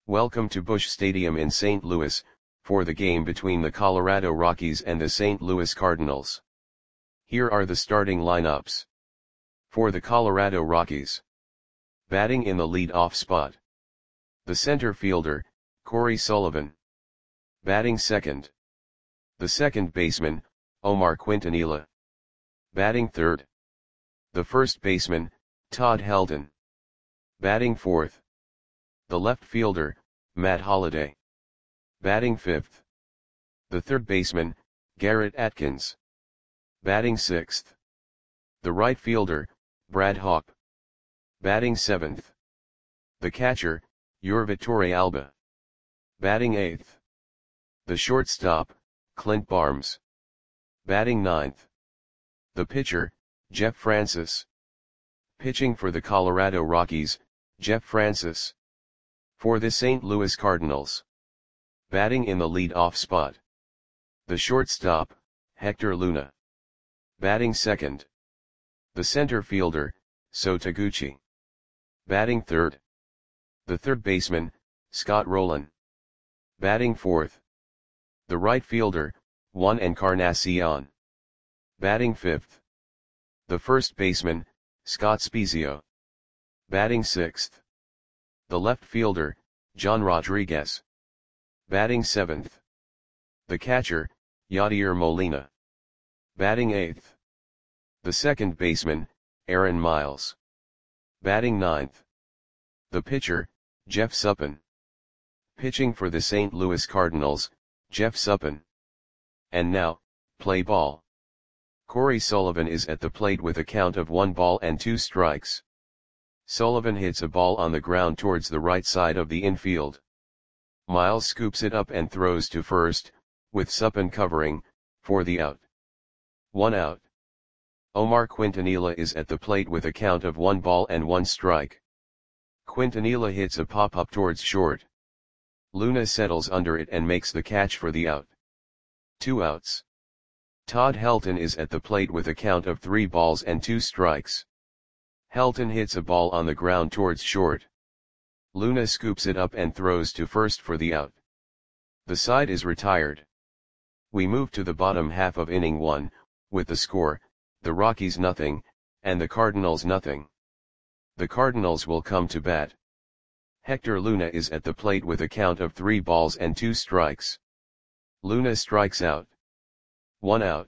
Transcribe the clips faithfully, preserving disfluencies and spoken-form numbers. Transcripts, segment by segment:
Welcome to Busch Stadium in Saint Louis, for the game between the Colorado Rockies and the Saint Louis Cardinals. Here are the starting lineups. For the Colorado Rockies. Batting in the lead-off spot. The center fielder, Corey Sullivan. Batting second. The second baseman, Omar Quintanilla. Batting third. The first baseman, Todd Helton. Batting fourth. The left fielder, Matt Holliday. Batting fifth. The third baseman, Garrett Atkins. Batting sixth. The right fielder, Brad Hawpe. Batting seventh. The catcher, Yorvi Torrealba. Batting eighth. The shortstop, Clint Barnes. Batting ninth. The pitcher, Jeff Francis. Pitching for the Colorado Rockies, Jeff Francis. For the Saint Louis Cardinals. Batting in the lead-off spot. The shortstop, Hector Luna. Batting second. The center fielder, So Taguchi. Batting third. The third baseman, Scott Rolen. Batting fourth. The right fielder, Juan Encarnacion. Batting fifth. The first baseman, Scott Spiezio. Batting sixth. The left fielder, John Rodriguez. Batting seventh. The catcher, Yadier Molina. Batting eighth. The second baseman, Aaron Miles. Batting ninth. The pitcher, Jeff Suppan. Pitching for the Saint Louis Cardinals, Jeff Suppan. And now, play ball. Corey Sullivan is at the plate with a count of one ball and two strikes. Sullivan hits a ball on the ground towards the right side of the infield. Miles scoops it up and throws to first, with Suppan covering, for the out. One out. Omar Quintanilla is at the plate with a count of one ball and one strike. Quintanilla hits a pop-up towards short. Luna settles under it and makes the catch for the out. Two outs. Todd Helton is at the plate with a count of three balls and two strikes. Helton hits a ball on the ground towards short. Luna scoops it up and throws to first for the out. The side is retired. We move to the bottom half of inning one, with the score, the Rockies nothing, and the Cardinals nothing. The Cardinals will come to bat. Hector Luna is at the plate with a count of three balls and two strikes. Luna strikes out. One out.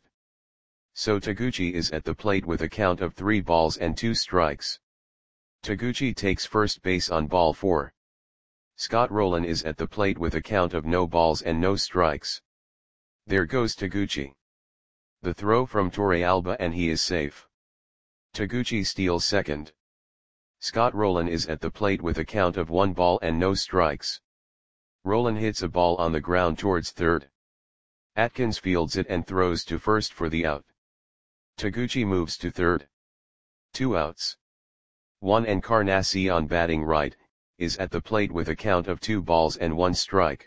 So Taguchi is at the plate with a count of three balls and two strikes. Taguchi takes first base on ball four. Scott Rolen is at the plate with a count of no balls and no strikes. There goes Taguchi. The throw from Torrealba and he is safe. Taguchi steals second. Scott Rolen is at the plate with a count of one ball and no strikes. Rolen hits a ball on the ground towards third. Atkins fields it and throws to first for the out. Taguchi moves to third. Two outs. Juan Encarnacion batting right, is at the plate with a count of two balls and one strike.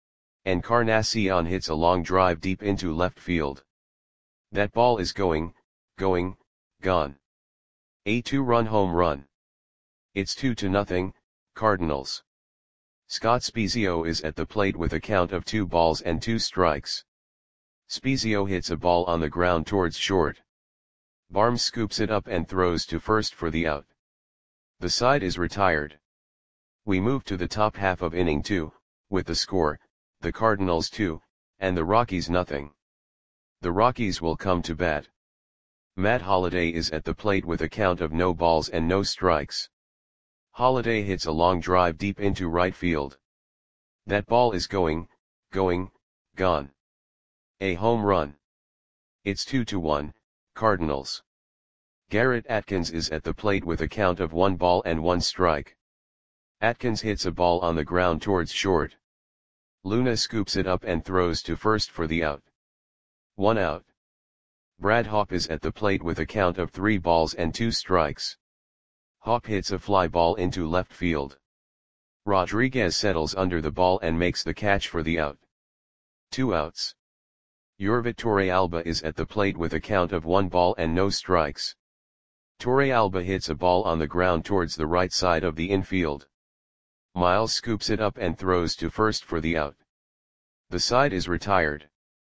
Encarnacion hits a long drive deep into left field. That ball is going, going, gone. A two-run home run. It's two to nothing, Cardinals. Scott Spiezio is at the plate with a count of two balls and two strikes. Spiezio hits a ball on the ground towards short. Barnes scoops it up and throws to first for the out. The side is retired. We move to the top half of inning two, with the score, the Cardinals two, and the Rockies nothing. The Rockies will come to bat. Matt Holliday is at the plate with a count of no balls and no strikes. Holliday hits a long drive deep into right field. That ball is going, going, gone. A home run. It's two to one, Cardinals. Garrett Atkins is at the plate with a count of one ball and one strike. Atkins hits a ball on the ground towards short. Luna scoops it up and throws to first for the out. One out. Brad Hawpe is at the plate with a count of three balls and two strikes. Hawpe hits a fly ball into left field. Rodriguez settles under the ball and makes the catch for the out. Two outs. Yorvi Torrealba is at the plate with a count of one ball and no strikes. Torrealba hits a ball on the ground towards the right side of the infield. Miles scoops it up and throws to first for the out. The side is retired.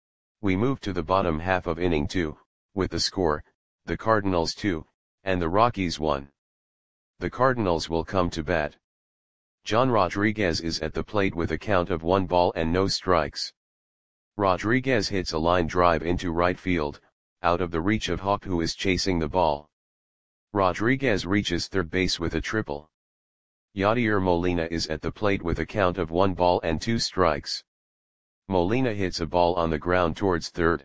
We move to the bottom half of inning two, with the score, the Cardinals two, and the Rockies one. The Cardinals will come to bat. John Rodriguez is at the plate with a count of one ball and no strikes. Rodriguez hits a line drive into right field, out of the reach of Hawk, who is chasing the ball. Rodriguez reaches third base with a triple. Yadier Molina is at the plate with a count of one ball and two strikes. Molina hits a ball on the ground towards third.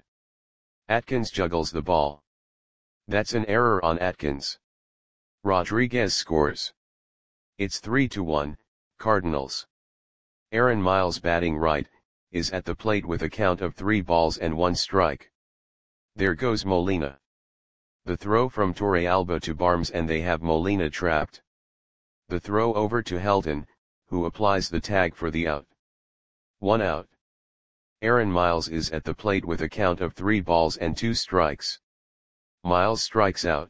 Atkins juggles the ball. That's an error on Atkins. Rodriguez scores. It's three to one, Cardinals. Aaron Miles, batting right, is at the plate with a count of three balls and one strike. There goes Molina. The throw from Torrealba to Barnes, and they have Molina trapped. The throw over to Helton, who applies the tag for the out. One out. Aaron Miles is at the plate with a count of three balls and two strikes. Miles strikes out.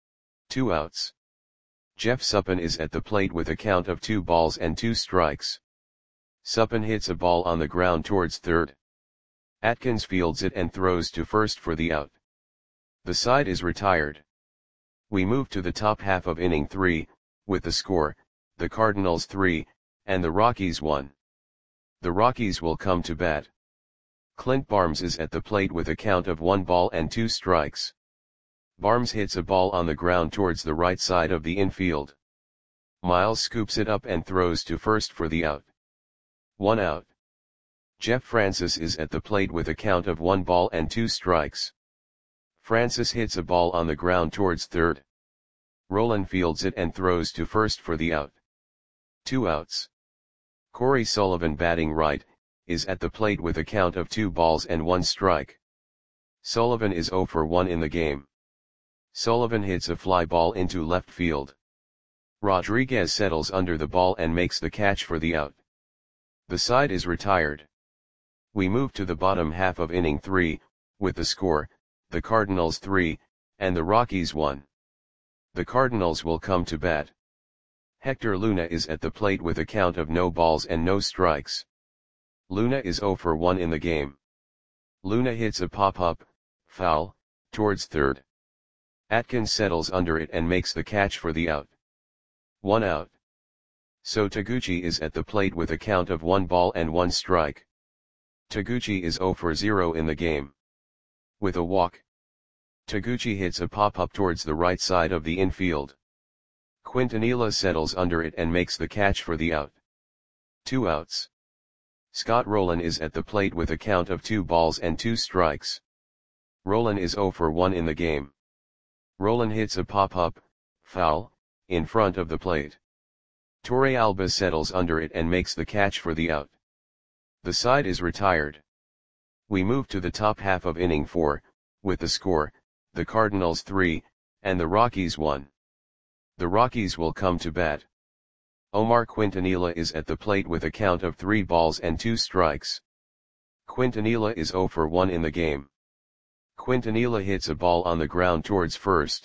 Two outs. Jeff Suppan is at the plate with a count of two balls and two strikes. Suppan hits a ball on the ground towards third. Atkins fields it and throws to first for the out. The side is retired. We move to the top half of inning three, with the score, the Cardinals three, and the Rockies one. The Rockies will come to bat. Clint Barnes is at the plate with a count of one ball and two strikes. Barnes hits a ball on the ground towards the right side of the infield. Miles scoops it up and throws to first for the out. One out. Jeff Francis is at the plate with a count of one ball and two strikes. Francis hits a ball on the ground towards third. Rolen fields it and throws to first for the out. Two outs. Corey Sullivan, batting right, is at the plate with a count of two balls and one strike. Sullivan is zero for one in the game. Sullivan hits a fly ball into left field. Rodriguez settles under the ball and makes the catch for the out. The side is retired. We move to the bottom half of inning three, with the score, the Cardinals three, and the Rockies one. The Cardinals will come to bat. Hector Luna is at the plate with a count of no balls and no strikes. Luna is zero for one in the game. Luna hits a pop-up, foul, towards third. Atkins settles under it and makes the catch for the out. One out. So Taguchi is at the plate with a count of one ball and one strike. Taguchi is zero for zero in the game. With a walk, Taguchi hits a pop-up towards the right side of the infield. Quintanilla settles under it and makes the catch for the out. Two outs. Scott Rolen is at the plate with a count of two balls and two strikes. Rolen is zero for one in the game. Rolen hits a pop-up, foul, in front of the plate. Torrealba settles under it and makes the catch for the out. The side is retired. We move to the top half of inning four, with the score, the Cardinals three, and the Rockies one. The Rockies will come to bat. Omar Quintanilla is at the plate with a count of three balls and two strikes. Quintanilla is zero for one in the game. Quintanilla hits a ball on the ground towards first.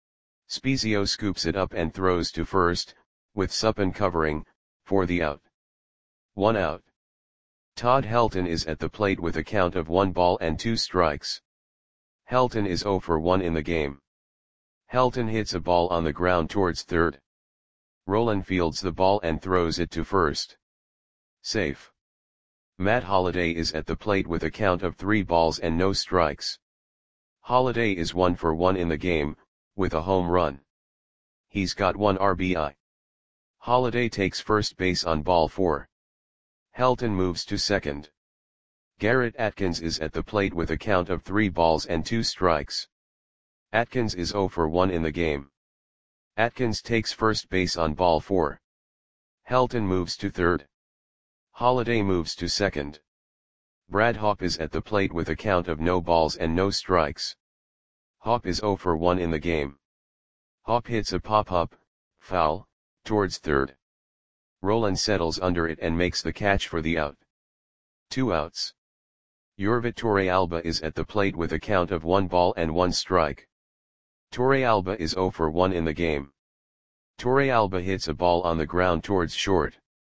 Spezio scoops it up and throws to first, with Suppan covering, for the out. One out. Todd Helton is at the plate with a count of one ball and two strikes. Helton is zero for one in the game. Helton hits a ball on the ground towards third. Rolen fields the ball and throws it to first. Safe. Matt Holliday is at the plate with a count of three balls and no strikes. Holliday is one for one in the game, with a home run. He's got one R B I. Holliday takes first base on ball four. Helton moves to second. Garrett Atkins is at the plate with a count of three balls and two strikes. Atkins is zero for one in the game. Atkins takes first base on ball four. Helton moves to third. Holliday moves to second. Brad Hawpe is at the plate with a count of no balls and no strikes. Hawpe is zero for one in the game. Hawpe hits a pop-up, foul, towards third. Rolen settles under it and makes the catch for the out. Two outs. Yorvit Torrealba is at the plate with a count of one ball and one strike. Torrealba is zero for one in the game. Torrealba hits a ball on the ground towards short.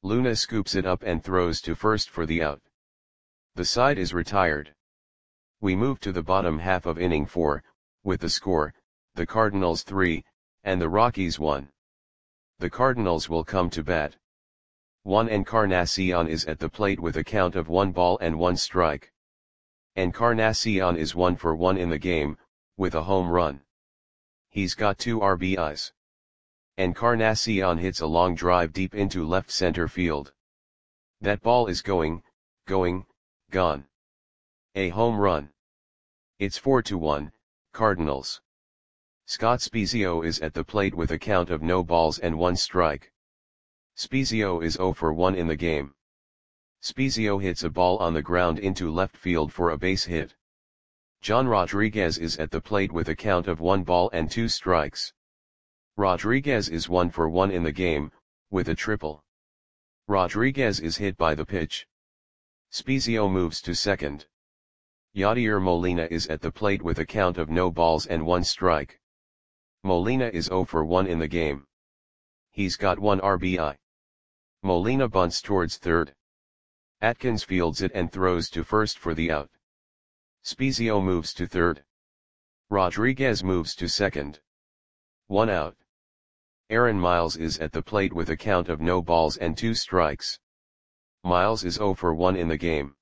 Luna scoops it up and throws to first for the out. The side is retired. We move to the bottom half of inning four, with the score, the Cardinals three, and the Rockies one. The Cardinals will come to bat. Juan Encarnacion is at the plate with a count of one ball and one strike. Encarnacion is one for one in the game, with a home run. He's got two R B Is. Encarnacion hits a long drive deep into left center field. That ball is going, going, gone. A home run. It's four to one, Cardinals. Scott Spiezio is at the plate with a count of no balls and one strike. Spiezio is zero for one in the game. Spiezio hits a ball on the ground into left field for a base hit. John Rodriguez is at the plate with a count of one ball and two strikes. Rodriguez is one for one in the game, with a triple. Rodriguez is hit by the pitch. Spiezio moves to second. Yadier Molina is at the plate with a count of no balls and one strike. Molina is zero for one in the game. He's got one R B I. Molina bunts towards third. Atkins fields it and throws to first for the out. Spiezio moves to third. Rodriguez moves to second. One out. Aaron Miles is at the plate with a count of no balls and two strikes. Miles is zero for one in the game.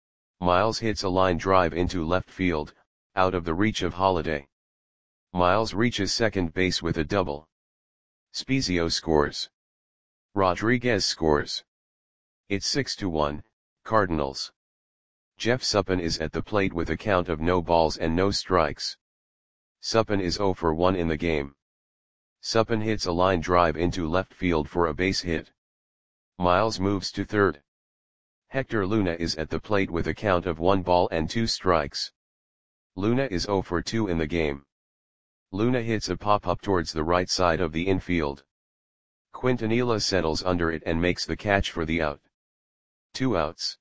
Miles hits a line drive into left field, out of the reach of Holiday. Miles reaches second base with a double. Spiezio scores. Rodriguez scores. It's six to one, Cardinals. Jeff Suppan is at the plate with a count of no balls and no strikes. Suppan is zero for one in the game. Suppan hits a line drive into left field for a base hit. Miles moves to third. Hector Luna is at the plate with a count of one ball and two strikes. Luna is zero for two in the game. Luna hits a pop-up towards the right side of the infield. Quintanilla settles under it and makes the catch for the out. Two outs.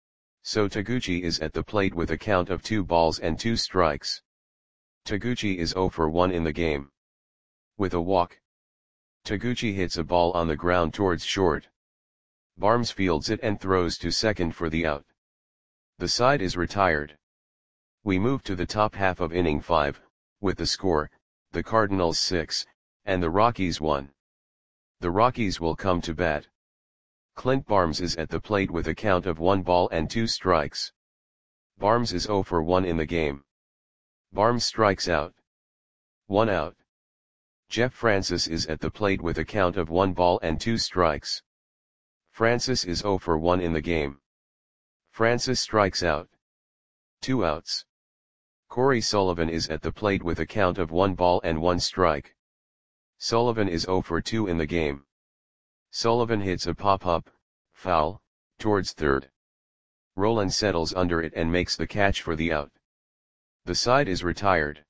So Taguchi is at the plate with a count of two balls and two strikes. Taguchi is zero for one in the game. With a walk. Taguchi hits a ball on the ground towards short. Barnes fields it and throws to second for the out. The side is retired. We move to the top half of inning five, with the score, the Cardinals six, and the Rockies one. The Rockies will come to bat. Clint Barnes is at the plate with a count of one ball and two strikes. Barnes is zero for one in the game. Barnes strikes out. One out. Jeff Francis is at the plate with a count of one ball and two strikes. Francis is zero for one in the game. Francis strikes out. Two outs. Corey Sullivan is at the plate with a count of one ball and one strike. Sullivan is zero for two in the game. Sullivan hits a pop-up, foul, towards third. Roland settles under it and makes the catch for the out. The side is retired.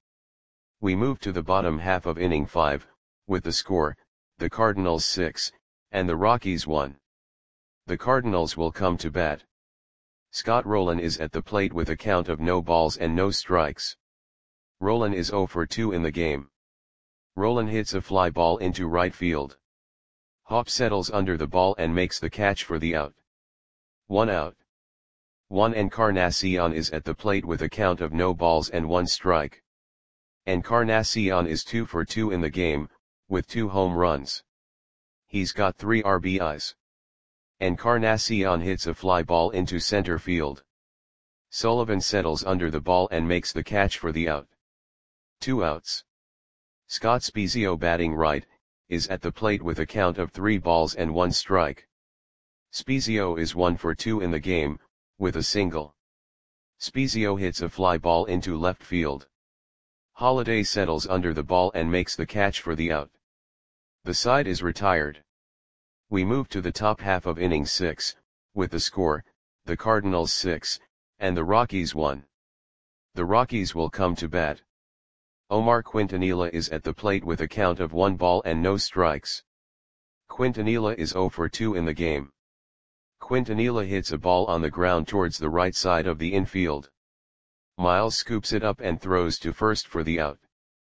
We move to the bottom half of inning five, with the score, the Cardinals six, and the Rockies one. The Cardinals will come to bat. Scott Rolen is at the plate with a count of no balls and no strikes. Rolen is zero for two in the game. Rolen hits a fly ball into right field. Hop settles under the ball and makes the catch for the out. One out. Juan Encarnacion is at the plate with a count of no balls and one strike. Encarnacion is two for two in the game, with two home runs. He's got three R B Is. Encarnacion hits a fly ball into center field. Sullivan settles under the ball and makes the catch for the out. Two outs. Scott Spiezio, batting right, is at the plate with a count of three balls and one strike. Spiezio is one for two in the game, with a single. Spiezio hits a fly ball into left field. Holiday settles under the ball and makes the catch for the out. The side is retired. We move to the top half of inning six, with the score, the Cardinals six, and the Rockies one. The Rockies will come to bat. Omar Quintanilla is at the plate with a count of one ball and no strikes. Quintanilla is zero for two in the game. Quintanilla hits a ball on the ground towards the right side of the infield. Miles scoops it up and throws to first for the out.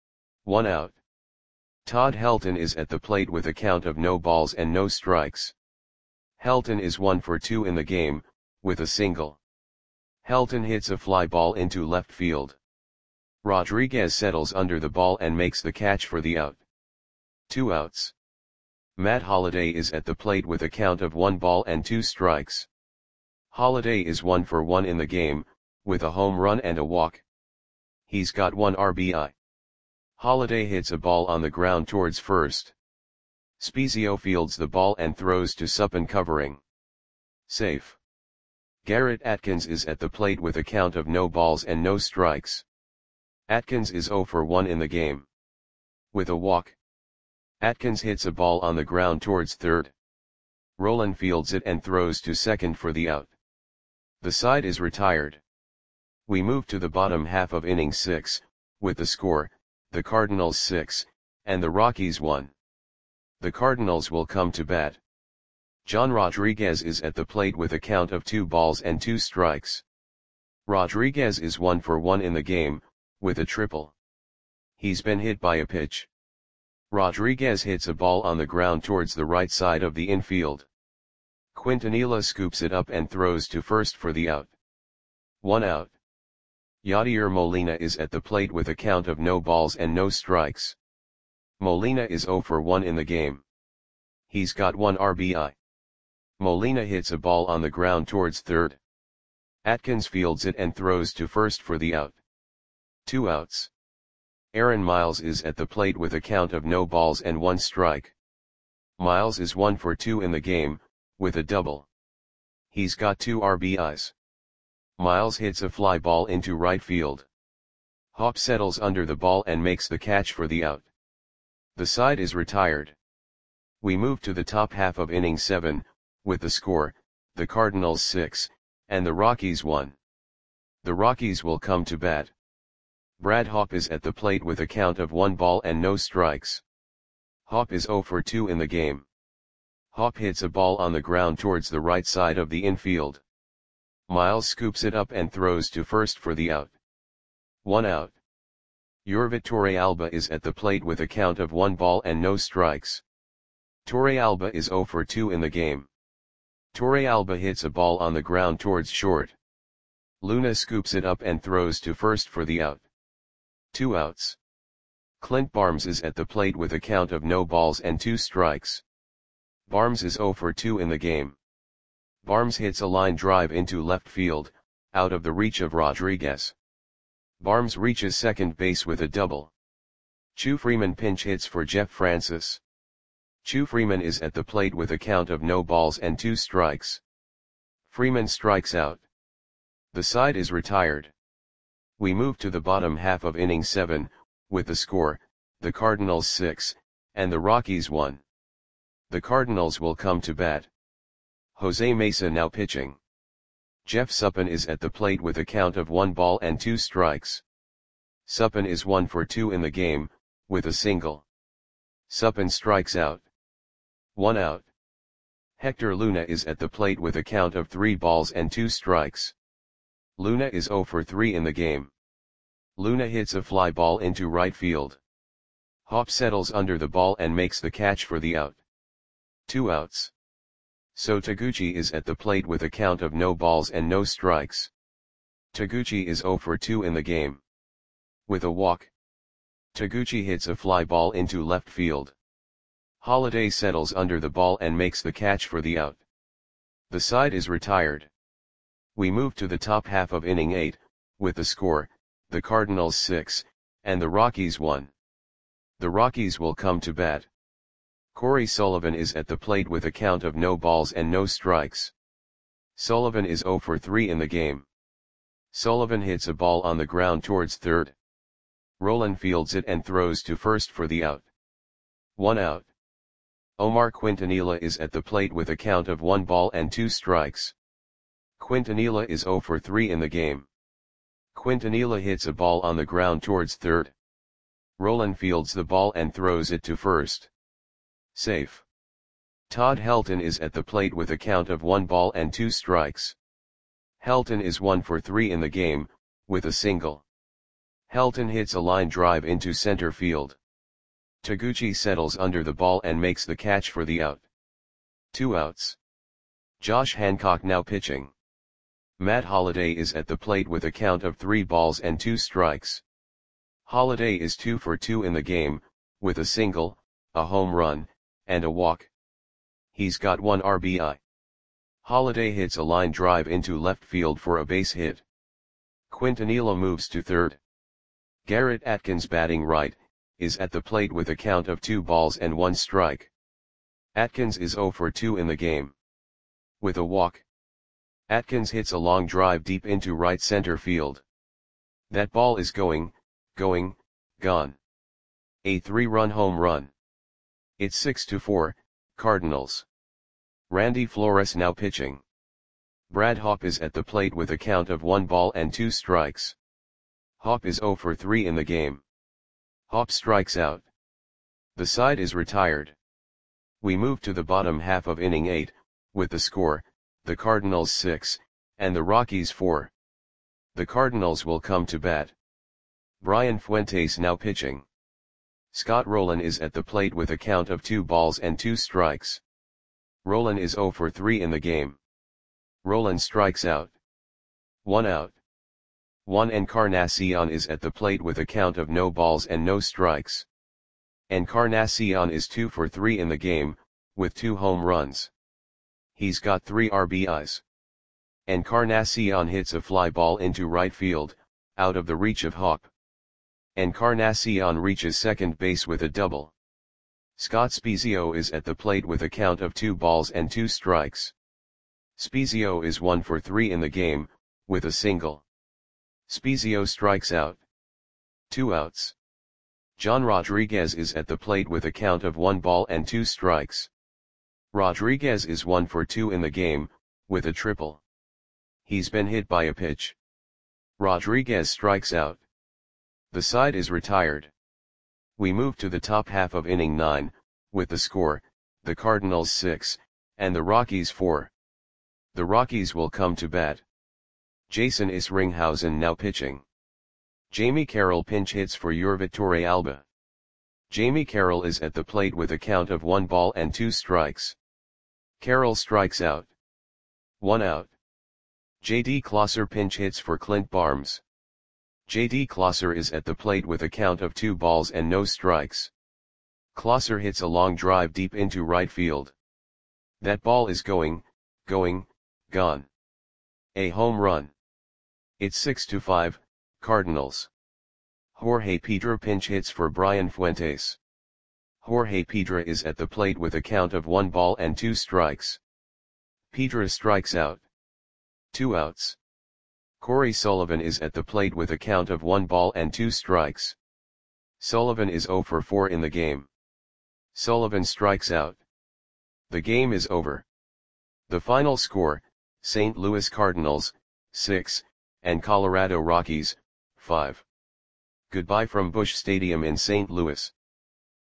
One out. Todd Helton is at the plate with a count of no balls and no strikes. Helton is one for two in the game, with a single. Helton hits a fly ball into left field. Rodriguez settles under the ball and makes the catch for the out. Two outs. Matt Holliday is at the plate with a count of one ball and two strikes. Holliday is one for one in the game, with a home run and a walk. He's got one R B I. Holliday hits a ball on the ground towards first. Spezio fields the ball and throws to Suppan covering. Safe. Garrett Atkins is at the plate with a count of no balls and no strikes. Atkins is zero for one in the game. With a walk. Atkins hits a ball on the ground towards third. Rolen fields it and throws to second for the out. The side is retired. We move to the bottom half of inning six, with the score, the Cardinals six, and the Rockies one. The Cardinals will come to bat. John Rodriguez is at the plate with a count of two balls and two strikes. Rodriguez is one for one in the game, with a triple. He's been hit by a pitch. Rodriguez hits a ball on the ground towards the right side of the infield. Quintanilla scoops it up and throws to first for the out. One out. Yadier Molina is at the plate with a count of no balls and no strikes. Molina is zero for one in the game. He's got one R B I. Molina hits a ball on the ground towards third. Atkins fields it and throws to first for the out. Two outs. Aaron Miles is at the plate with a count of no balls and one strike. Miles is one for two in the game, with a double. He's got two R B Is. Miles hits a fly ball into right field. Hop settles under the ball and makes the catch for the out. The side is retired. We move to the top half of inning seven, with the score, the Cardinals six, and the Rockies one. The Rockies will come to bat. Brad Hop is at the plate with a count of one ball and no strikes. Hop is zero for two in the game. Hop hits a ball on the ground towards the right side of the infield. Miles scoops it up and throws to first for the out. One out. Yorvit Torrealba is at the plate with a count of one ball and no strikes. Torrealba is zero for two in the game. Torrealba hits a ball on the ground towards short. Luna scoops it up and throws to first for the out. Two outs. Clint Barnes is at the plate with a count of no balls and two strikes. Barnes is zero for two in the game. Barnes hits a line drive into left field, out of the reach of Rodriguez. Barnes reaches second base with a double. Chu Freeman pinch hits for Jeff Francis. Chu Freeman is at the plate with a count of no balls and two strikes. Freeman strikes out. The side is retired. We move to the bottom half of inning seven, with the score, the Cardinals six, and the Rockies one. The Cardinals will come to bat. Jose Mesa now pitching. Jeff Suppan is at the plate with a count of one ball and two strikes. Suppan is one for two in the game, with a single. Suppan strikes out. One out. Hector Luna is at the plate with a count of three balls and two strikes. Luna is zero for three in the game. Luna hits a fly ball into right field. Hop settles under the ball and makes the catch for the out. Two outs. So Taguchi is at the plate with a count of no balls and no strikes. Taguchi is zero for two in the game. With a walk. Taguchi hits a fly ball into left field. Holliday settles under the ball and makes the catch for the out. The side is retired. We move to the top half of inning eight, with the score, the Cardinals six, and the Rockies one. The Rockies will come to bat. Corey Sullivan is at the plate with a count of no balls and no strikes. Sullivan is zero for three in the game. Sullivan hits a ball on the ground towards third. Rolen fields it and throws to first for the out. One out. Omar Quintanilla is at the plate with a count of one ball and two strikes. Quintanilla is zero for three in the game. Quintanilla hits a ball on the ground towards third. Rolen fields the ball and throws it to first. Safe. Todd Helton is at the plate with a count of one ball and two strikes. Helton is one for three in the game, with a single. Helton hits a line drive into center field. Taguchi settles under the ball and makes the catch for the out. Two outs. Josh Hancock now pitching. Matt Holliday is at the plate with a count of three balls and two strikes. Holliday is two for two in the game, with a single, a home run, and a walk. He's got one R B I. Holliday hits a line drive into left field for a base hit. Quintanilla moves to third. Garrett Atkins, batting right, is at the plate with a count of two balls and one strike. Atkins is zero for two in the game. With a walk. Atkins hits a long drive deep into right center field. That ball is going, going, gone. A three-run home run. It's six to four, Cardinals. Randy Flores now pitching. Brad Hawpe is at the plate with a count of one ball and two strikes. Hawpe is zero for three in the game. Hawpe strikes out. The side is retired. We move to the bottom half of inning eight, with the score, the Cardinals six, and the Rockies four. The Cardinals will come to bat. Brian Fuentes now pitching. Scott Rolen is at the plate with a count of two balls and two strikes. Rolen is zero for three in the game. Rolen strikes out. One out. Juan Encarnacion is at the plate with a count of no balls and no strikes. Encarnacion is two for three in the game, with two home runs. He's got three R B Is. Encarnacion hits a fly ball into right field, out of the reach of Hawpe. Encarnacion reaches second base with a double. Scott Spiezio is at the plate with a count of two balls and two strikes. Spiezio is one for three in the game, with a single. Spiezio strikes out. Two outs. John Rodriguez is at the plate with a count of one ball and two strikes. Rodriguez is one for two in the game, with a triple. He's been hit by a pitch. Rodriguez strikes out. The side is retired. We move to the top half of inning nine, with the score, the Cardinals six, and the Rockies four. The Rockies will come to bat. Jason Isringhausen now pitching. Jamie Carroll pinch hits for Yervit Torrealba. Jamie Carroll is at the plate with a count of one ball and two strikes. Carroll strikes out. One out. J D Klosser pinch hits for Clint Barnes. J D Klosser is at the plate with a count of two balls and no strikes. Klosser hits a long drive deep into right field. That ball is going, going, gone. A home run. It's six to five, Cardinals. Jorge Pedra pinch hits for Brian Fuentes. Jorge Pedra is at the plate with a count of one ball and two strikes. Pedra strikes out. Two outs. Corey Sullivan is at the plate with a count of one ball and two strikes. Sullivan is zero for four in the game. Sullivan strikes out. The game is over. The final score, Saint Louis Cardinals, six, and Colorado Rockies, five. Goodbye from Busch Stadium in Saint Louis.